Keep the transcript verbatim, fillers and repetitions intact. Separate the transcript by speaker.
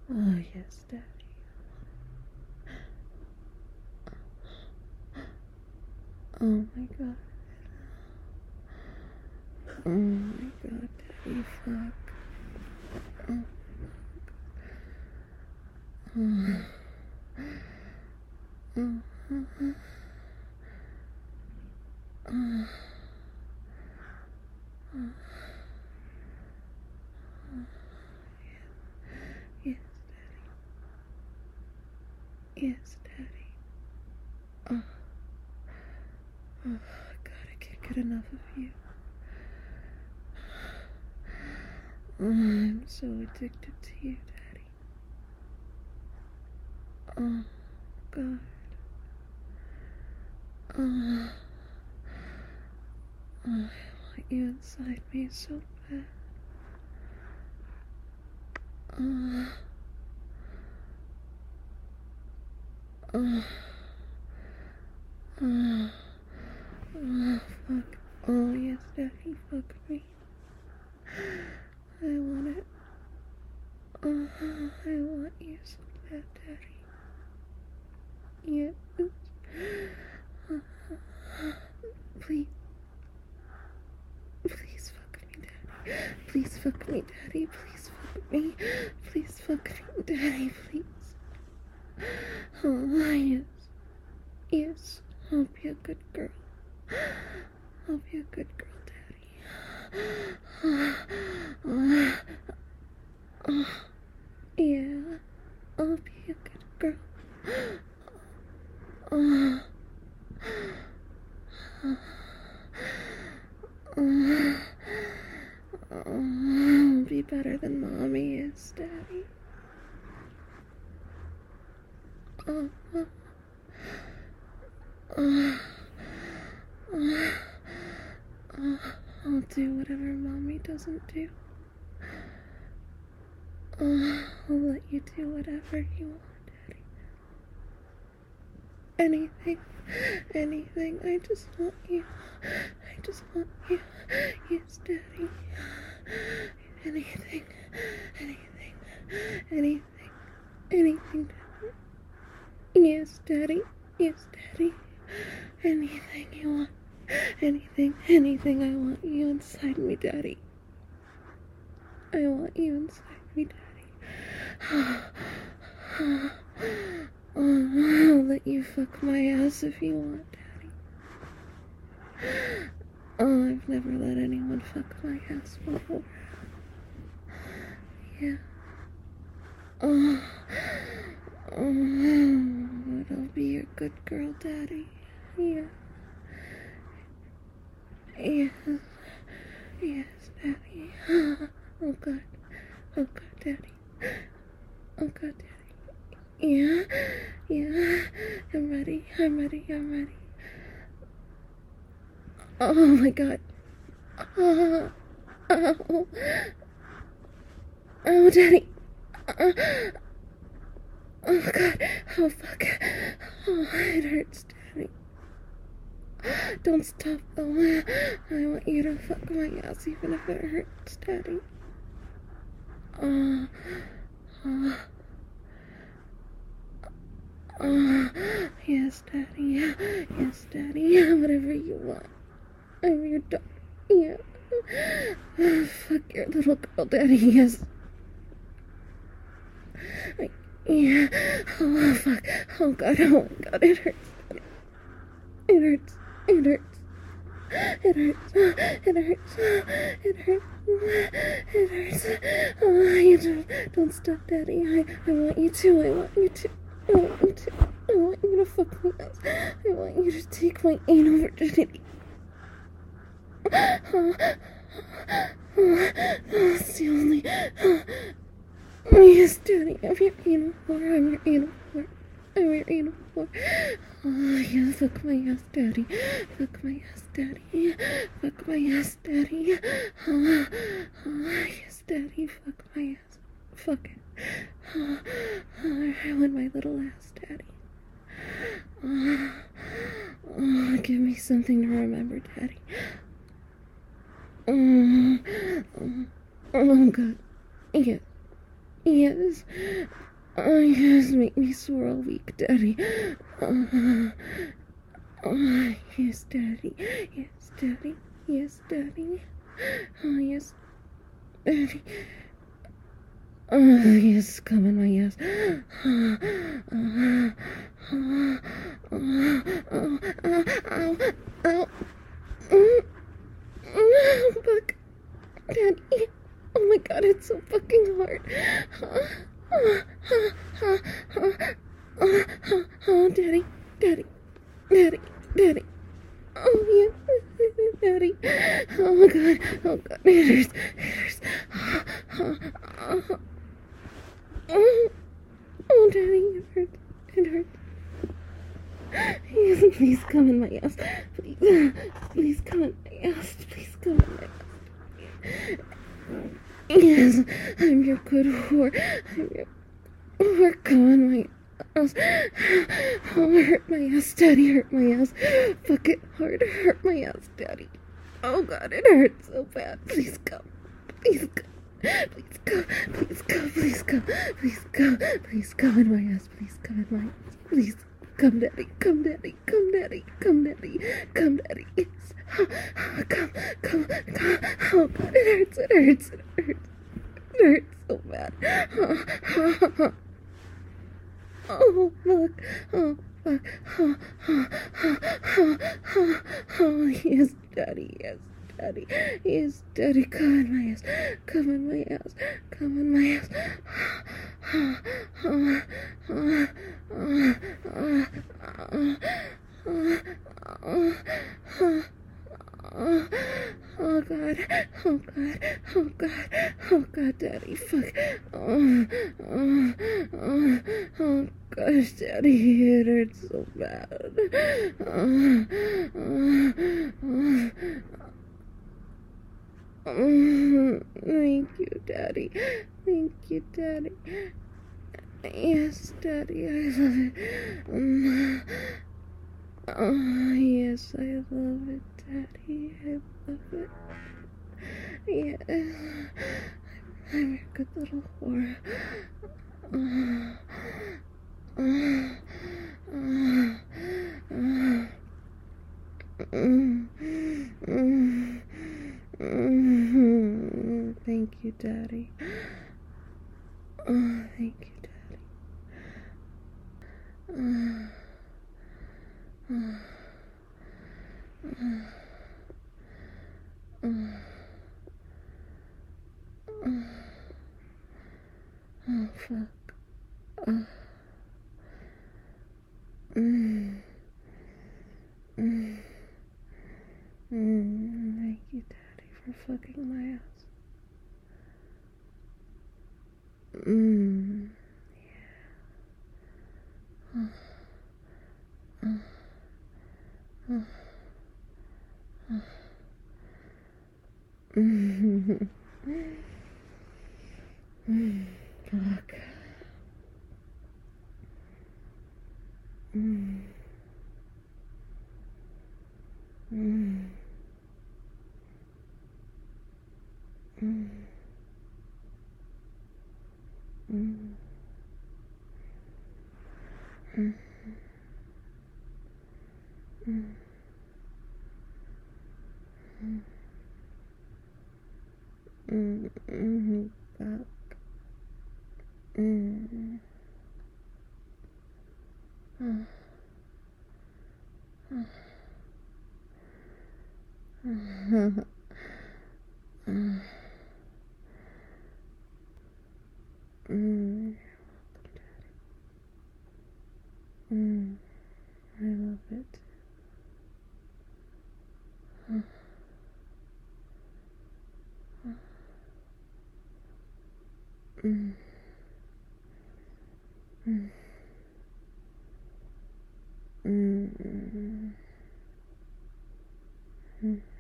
Speaker 1: Oh, yes, Daddy. Oh my god. Oh my god, Daddy, fuck. Oh. Oh. Oh. Oh. Oh. Oh. Yes, Daddy. Yes, Daddy. Oh. Oh, God, I can't get enough of you. Oh, I'm so addicted to you, Daddy. Oh, God. Oh. Oh, I want you inside me so bad. Oh. Oh. Oh. Oh, fuck. Oh, yes, Daddy, fuck me. I want it. Oh, I want you so bad, Daddy. Yes. Please. Please fuck me, Daddy. Please fuck me, Daddy. Please fuck me. Please fuck me, Daddy, please. Oh, yes. Yes. I'll be a good girl. I'll be a good girl, Daddy. Oh, oh, yeah. I'll be a good girl. Oh. Oh. I'll be better than Mommy is, Daddy. Oh. Oh. Oh. Oh. I'll do whatever Mommy doesn't do. Oh, I'll let you do whatever you want, Daddy. Anything, anything, I just want you. I just want you. Yes, Daddy. Anything, anything, anything, anything, Daddy. Yes, Daddy. Yes, Daddy. Anything you want. Anything, anything, I want you inside me, Daddy. I want you inside me, Daddy. Oh, I'll let you fuck my ass if you want, Daddy. Oh, I've never let anyone fuck my ass before. Yeah. Oh, oh, but I'll be your good girl, Daddy. Yeah. Yes. Yes, Daddy. Oh, God. Oh, God, Daddy. Oh, God, Daddy. Yeah. Yeah. I'm ready. I'm ready. I'm ready. Oh, my God. Oh. Oh. Oh, Daddy. Oh, oh, God. Oh, fuck. Oh, it hurts, Daddy. Don't stop, though. I want you to fuck my ass even if it hurts, Daddy. Oh. Oh. Oh. Yes, Daddy. Yes, Daddy. Whatever you want. I'm your dog. Yeah. Oh, fuck your little girl, Daddy. Yes. I, yeah. Oh, fuck. Oh, God. Oh, my God. It hurts, Daddy. It hurts. It hurts. It hurts. It hurts. It hurts. It hurts. Oh, you don't, don't stop, Daddy. I, I want you to. I want you to. I want you to. I want you to fuck me up. I want you to take my anal virginity. Oh, oh, that's the only. Oh, yes, Daddy. I'm your anal whore. I'm your anal whore. I'm your anal whore. Oh, yeah, fuck my ass, Daddy. Fuck my ass, Daddy. Fuck my ass, Daddy. Oh, oh, yes, Daddy. Fuck my ass. Fuck it. Oh, oh, I want my little ass, Daddy. Oh, oh, give me something to remember, Daddy. Oh, oh, oh God. Yeah. Yes. Oh, yes, make me sore all week, Daddy. Uh, oh, yes, Daddy. Yes, Daddy. Yes, Daddy. Oh, yes, Daddy. Oh, yes, come in my ass. Oh, oh, oh, oh, oh, oh, oh, oh, oh, fuck. Daddy. Oh my god, it's so fucking hard. Oh, oh, oh, oh, oh, oh, oh, oh, Daddy. Daddy. Daddy. Daddy. Oh, yeah. Daddy. Oh my god. Oh god. It hurts. It hurts. Oh, oh, oh. Oh, oh, Daddy, it hurts. It hurts. Yes, please come in my ass. Please, please come in my ass. Please come in my ass. Yes, I'm your good whore. I'm your whore. Come in my ass. Oh, hurt my ass, Daddy. Hurt my ass. Fuck it hard. Hurt my ass, Daddy. Oh God, it hurts so bad. Please come. Please come. Please go, please go, please go, please go, please come in my ass, please come in my ass, please come, Daddy, come, Daddy, come, Daddy, come, Daddy, come, Daddy, yes, come, come, come, oh God, it hurts, it hurts, it hurts, it hurts so bad, oh, look, oh, fuck, oh, oh, oh, oh, oh, oh, yes, Daddy, yes. Daddy, yes, Daddy, come in my ass, come in my ass, come in my ass. Oh, oh, oh, oh, oh, oh, oh, oh, oh, oh God, oh God, oh God, oh God, Daddy, fuck, oh, oh, oh, oh gosh, Daddy, it hurts so bad. Oh, oh, oh. Mm, thank you, Daddy. Thank you, Daddy. Yes, Daddy, I love it. Um, oh, yes, I love it, Daddy. I love it. Yes, I'm your good little whore. Oh, oh, oh, oh. Mm, mm, mm, thank you, Daddy. Oh, thank you, Daddy. Oh, oh, oh, oh, oh, oh, fuck. Oh, mm, mm, mm, thank you, Daddy, for fucking my ass. Mmm. Yeah. Oh, oh, oh, oh. Mm. Mm. Fuck. Mm. Mm. Mm. Mm. Mm. Mm. Mm. Mm. Fuck. Mm. Oh. Oh. Oh. Oh. Mm. Mm. I love it. Oh. Oh. Mm. Mm. Mm. Mm.